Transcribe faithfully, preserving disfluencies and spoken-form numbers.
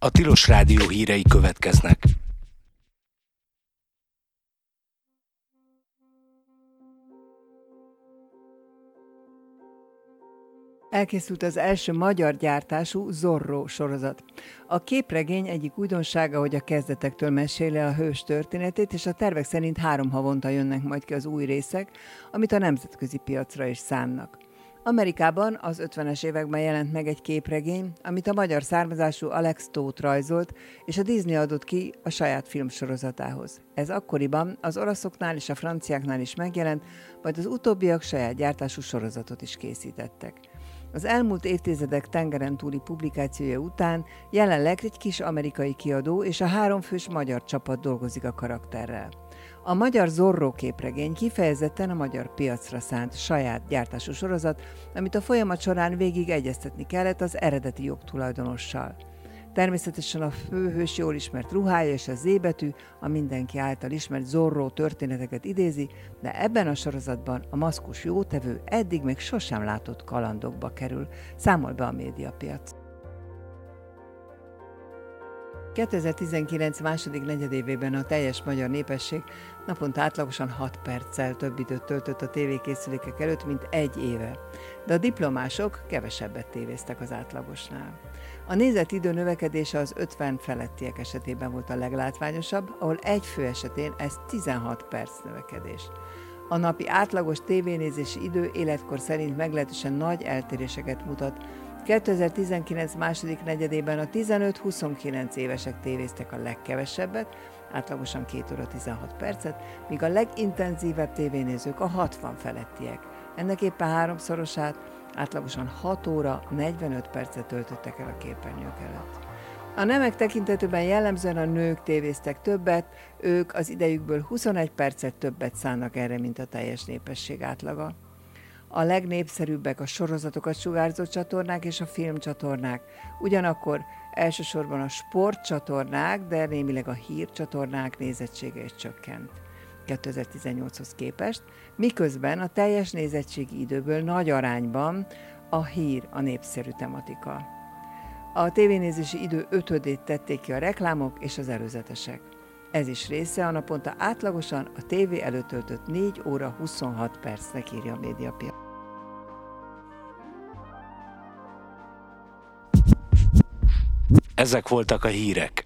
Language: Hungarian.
A Tilos Rádió hírei következnek. Elkészült az első magyar gyártású Zorro sorozat. A képregény egyik újdonsága, hogy a kezdetektől meséli a hős történetét, és a tervek szerint három havonta jönnek majd ki az új részek, amit a nemzetközi piacra is szánnak. Amerikában az ötvenes években jelent meg egy képregény, amit a magyar származású Alex Toth rajzolt, és a Disney adott ki a saját filmsorozatához. Ez akkoriban az olaszoknál és a franciáknál is megjelent, majd az utóbbiak saját gyártású sorozatot is készítettek. Az elmúlt évtizedek tengeren túli publikációja után jelenleg egy kis amerikai kiadó és a háromfős magyar csapat dolgozik a karakterrel. A magyar Zorro képregény kifejezetten a magyar piacra szánt saját gyártású sorozat, amit a folyamat során végig egyeztetni kellett az eredeti jogtulajdonossal. Természetesen a főhős jól ismert ruhája és a Z betű a mindenki által ismert Zorro történeteket idézi, de ebben a sorozatban a maszkos jótevő eddig még sosem látott kalandokba kerül, számol be a Médiapiac. kétezer-tizenkilenc második negyedévében a teljes magyar népesség naponta átlagosan hat perccel több időt töltött a tévékészülékek előtt, mint egy éve. De a diplomások kevesebbet tévéztek az átlagosnál. A nézett idő növekedése az ötven felettiek esetében volt a leglátványosabb, ahol egy fő esetén ez tizenhat perc növekedés. A napi átlagos tévénézési idő életkor szerint meglehetősen nagy eltéréseket mutat. kétezer-tizenkilenc második negyedében a tizenöt-huszonkilenc évesek tévéztek a legkevesebbet, átlagosan két óra tizenhat percet, míg a legintenzívebb tévénézők a hatvan felettiek. Ennek éppen háromszorosát, átlagosan hat óra negyvenöt percet töltöttek el a képernyők előtt. A nemek tekintetében jellemzően a nők tévéztek többet, ők az idejükből huszonegy percet többet szánnak erre, mint a teljes népesség átlaga. A legnépszerűbbek a sorozatokat sugárzó csatornák és a filmcsatornák. Ugyanakkor elsősorban a sportcsatornák, de némileg a hírcsatornák nézettsége is csökkent kétezer-tizennyolchoz képest, miközben a teljes nézettségi időből nagy arányban a hír a népszerű tematika. A tévénézési idő ötödét tették ki a reklámok és az előzetesek. Ez is része a naponta átlagosan a tévé előtt töltött négy óra huszonhat percnek, írja a Médiapiac. Ezek voltak a hírek.